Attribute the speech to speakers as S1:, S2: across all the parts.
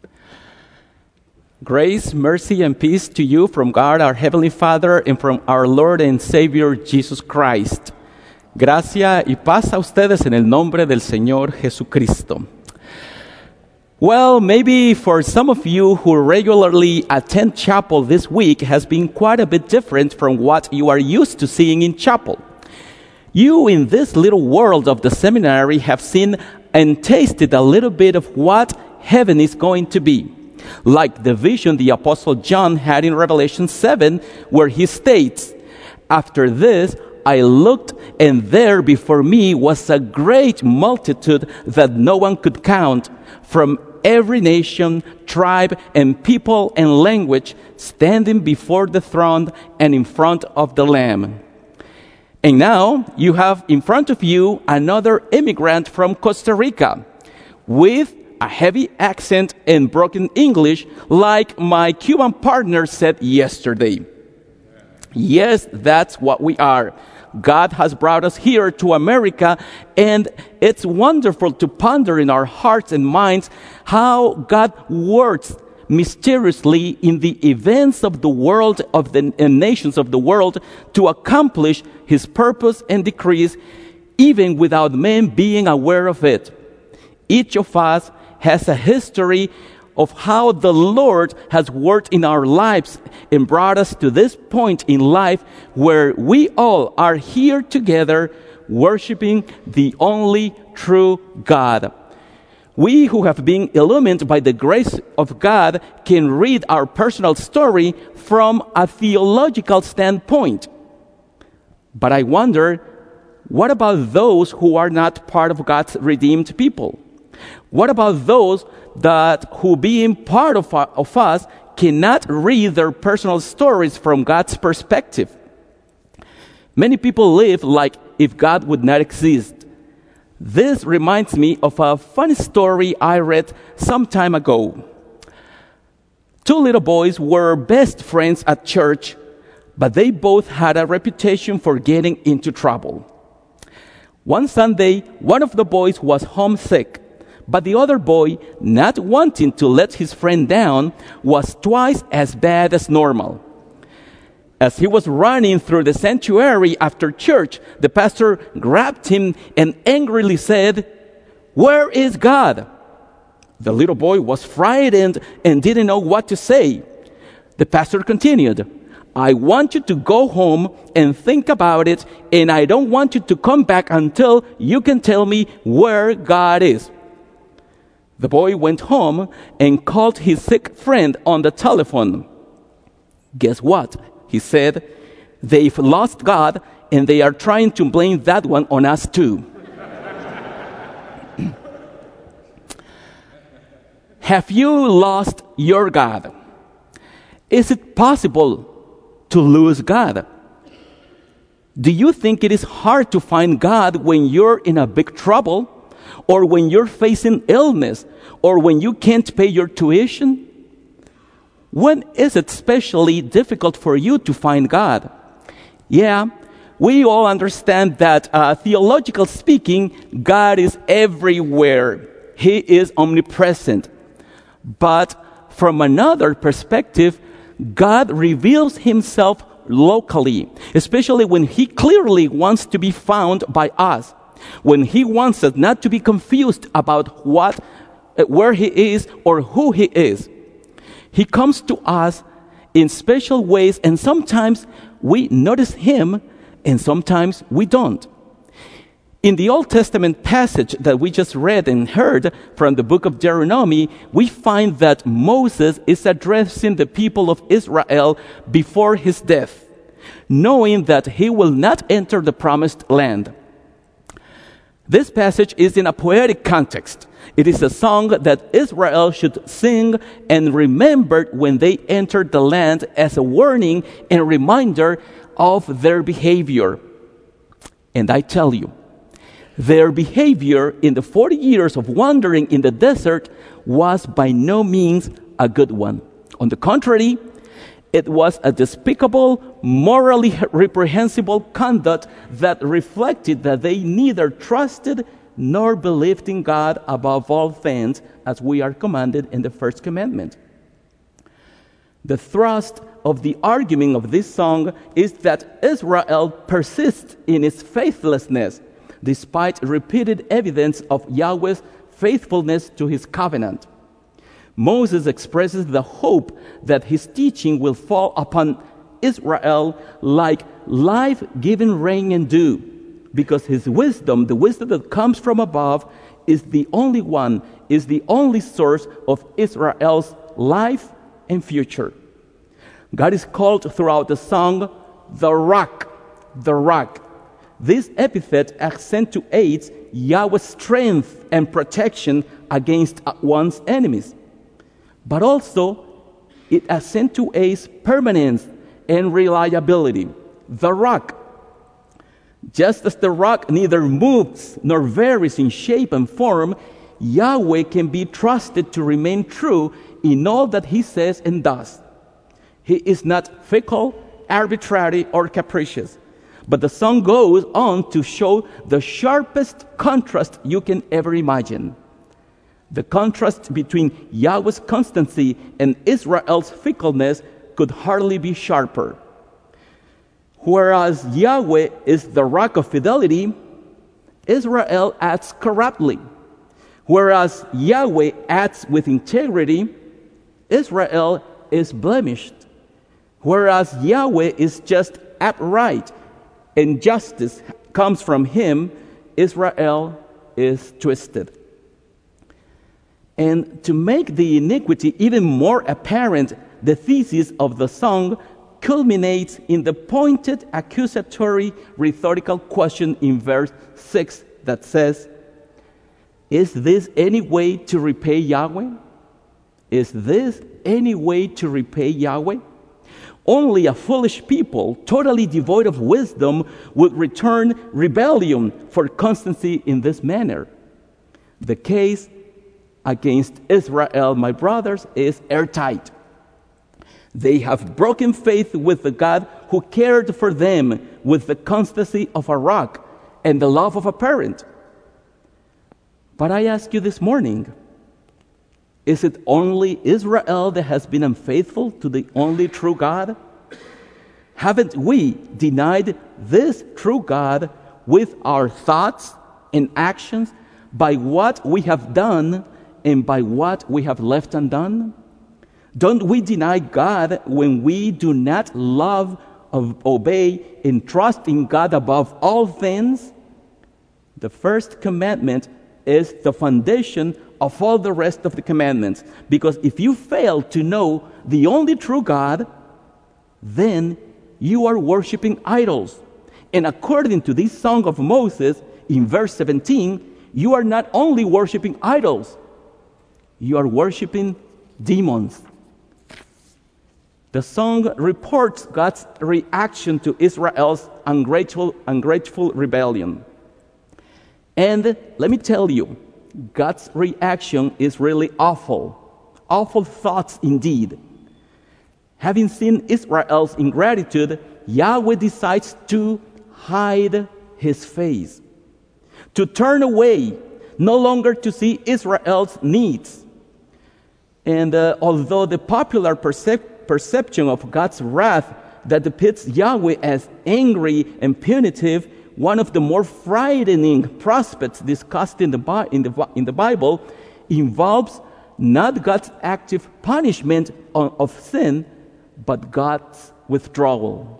S1: Grace, mercy, and peace to you from God, our Heavenly Father, and from our Lord and Savior, Jesus Christ. Gracia y paz a ustedes en el nombre del Señor Jesucristo. Well, maybe for some of you who regularly attend chapel this week has been quite a bit different from what you are used to seeing in chapel. You in this little world of the seminary have seen and tasted a little bit of what heaven is going to be. Like the vision the Apostle John had in Revelation 7, where he states, "After this, I looked, and there before me was a great multitude that no one could count, from every nation, tribe, and people and language, standing before the throne and in front of the Lamb." And now you have in front of you another immigrant from Costa Rica with a heavy accent and broken English, like my Cuban partner said yesterday. Yes, that's what we are. God has brought us here to America, and it's wonderful to ponder in our hearts and minds how God works mysteriously in the events of the world, of the nations of the world, to accomplish His purpose and decrees, even without men being aware of it. Each of us has a history of how the Lord has worked in our lives and brought us to this point in life where we all are here together worshiping the only true God. We who have been illumined by the grace of God can read our personal story from a theological standpoint. But I wonder, what about those who are not part of God's redeemed people? What about those who being part of us cannot read their personal stories from God's perspective? Many people live like if God would not exist. This reminds me of a funny story I read some time ago. Two little boys were best friends at church, but they both had a reputation for getting into trouble. One Sunday, one of the boys was homesick, but the other boy, not wanting to let his friend down, was twice as bad as normal. As he was running through the sanctuary after church, the pastor grabbed him and angrily said, "Where is God?" The little boy was frightened and didn't know what to say. The pastor continued, "I want you to go home and think about it, and I don't want you to come back until you can tell me where God is." The boy went home and called his sick friend on the telephone. "Guess what?" he said. "They've lost God, and they are trying to blame that one on us too." Have you lost your God? Is it possible to lose God? Do you think it is hard to find God when you're in a big trouble, or when you're facing illness, or when you can't pay your tuition? When is it especially difficult for you to find God? Yeah, we all understand that theological speaking, God is everywhere. He is omnipresent. But from another perspective, God reveals Himself locally, especially when He clearly wants to be found by us, when He wants us not to be confused about where He is or who He is. He comes to us in special ways, and sometimes we notice Him, and sometimes we don't. In the Old Testament passage that we just read and heard from the book of Deuteronomy, we find that Moses is addressing the people of Israel before his death, knowing that he will not enter the promised land. This passage is in a poetic context. It is a song that Israel should sing and remember when they entered the land as a warning and reminder of their behavior. And I tell you, their behavior in the 40 years of wandering in the desert was by no means a good one. On the contrary, it was a despicable, morally reprehensible conduct that reflected that they neither trusted nor believed in God above all things, as we are commanded in the first commandment. The thrust of the argument of this song is that Israel persists in its faithlessness despite repeated evidence of Yahweh's faithfulness to his covenant. Moses expresses the hope that his teaching will fall upon Israel like life-giving rain and dew, because his wisdom, the wisdom that comes from above, is the only source of Israel's life and future. God is called throughout the song the rock, the rock. This epithet accentuates Yahweh's strength and protection against one's enemies. But also, it accentuates permanence and reliability. The rock. Just as the rock neither moves nor varies in shape and form, Yahweh can be trusted to remain true in all that he says and does. He is not fickle, arbitrary, or capricious. But the song goes on to show the sharpest contrast you can ever imagine. The contrast between Yahweh's constancy and Israel's fickleness could hardly be sharper. Whereas Yahweh is the rock of fidelity, Israel acts corruptly. Whereas Yahweh acts with integrity, Israel is blemished. Whereas Yahweh is just upright and justice comes from him, Israel is twisted. And to make the iniquity even more apparent, the thesis of the song culminates in the pointed accusatory rhetorical question in verse 6 that says, "Is this any way to repay Yahweh? Is this any way to repay Yahweh? Only a foolish people, totally devoid of wisdom, would return rebellion for constancy in this manner." The case against Israel, my brothers, is airtight. They have broken faith with the God who cared for them with the constancy of a rock and the love of a parent. But I ask you this morning, is it only Israel that has been unfaithful to the only true God? Haven't we denied this true God with our thoughts and actions, by what we have done and by what we have left undone? Don't we deny God when we do not love, obey, and trust in God above all things? The first commandment is the foundation of all the rest of the commandments. Because if you fail to know the only true God, then you are worshiping idols. And according to this song of Moses, in verse 17, you are not only worshiping idols, you are worshiping demons. The song reports God's reaction to Israel's ungrateful rebellion. And let me tell you, God's reaction is really awful. Awful thoughts indeed. Having seen Israel's ingratitude, Yahweh decides to hide his face, to turn away, no longer to see Israel's needs. And although the popular perception of God's wrath that depicts Yahweh as angry and punitive, one of the more frightening prospects discussed in the Bible involves not God's active punishment of sin, but God's withdrawal.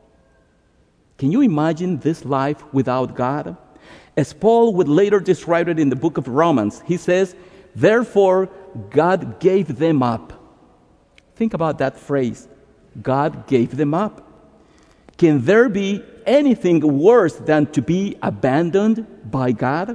S1: Can you imagine this life without God? As Paul would later describe it in the book of Romans, he says, "Therefore God gave them up." Think about that phrase. God gave them up. Can there be anything worse than to be abandoned by God?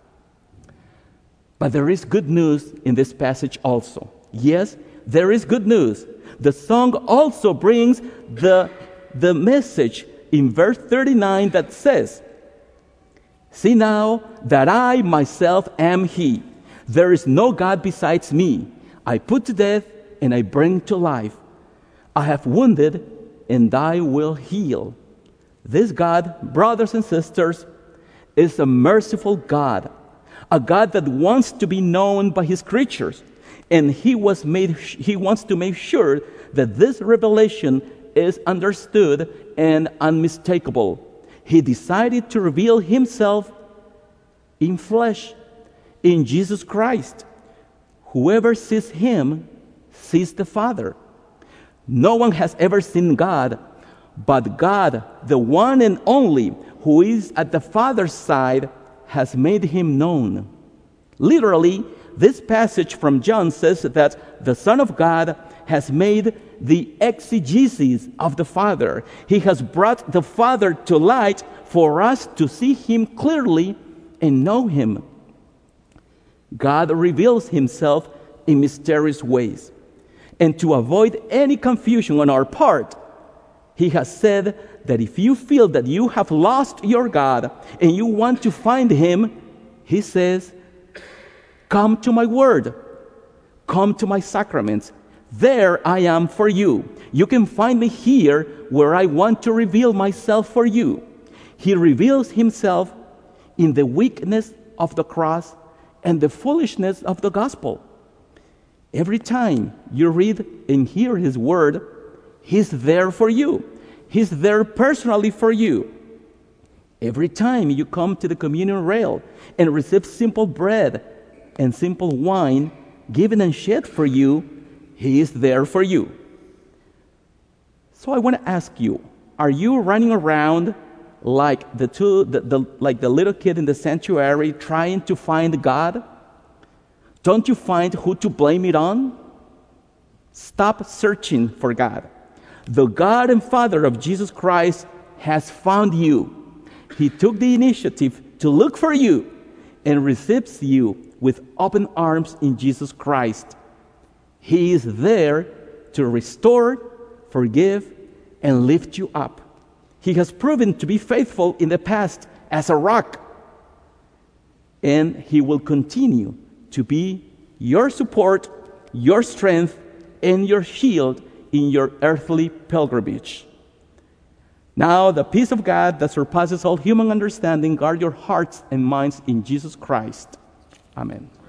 S1: But there is good news in this passage also. Yes, there is good news. The song also brings the message in verse 39 that says, "See now that I myself am He. There is no God besides me. I put to death and I bring to life. I have wounded and I will heal." This God, brothers and sisters, is a merciful God, a God that wants to be known by his creatures. And he wants to make sure that this revelation is understood and unmistakable. He decided to reveal himself in flesh, in Jesus Christ. Whoever sees him sees the Father. No one has ever seen God, but God, the one and only, who is at the Father's side, has made him known. Literally, this passage from John says that the Son of God has made the exegesis of the Father. He has brought the Father to light for us to see him clearly and know him. God reveals himself in mysterious ways. And to avoid any confusion on our part, he has said that if you feel that you have lost your God and you want to find him, he says, come to my word. Come to my sacraments. There I am for you. You can find me here where I want to reveal myself for you. He reveals himself in the weakness of the cross and the foolishness of the gospel. Every time you read and hear his word, he's there for you. He's there personally for you. Every time you come to the communion rail and receive simple bread and simple wine given and shed for you, he is there for you. So I want to ask you, are you running around like the little kid in the sanctuary trying to find God? Don't you find who to blame it on? Stop searching for God. The God and Father of Jesus Christ has found you. He took the initiative to look for you and receives you with open arms in Jesus Christ. He is there to restore, forgive, and lift you up. He has proven to be faithful in the past as a rock, and he will continue to be your support, your strength, and your shield in your earthly pilgrimage. Now, the peace of God that surpasses all human understanding, guard your hearts and minds in Jesus Christ. Amen.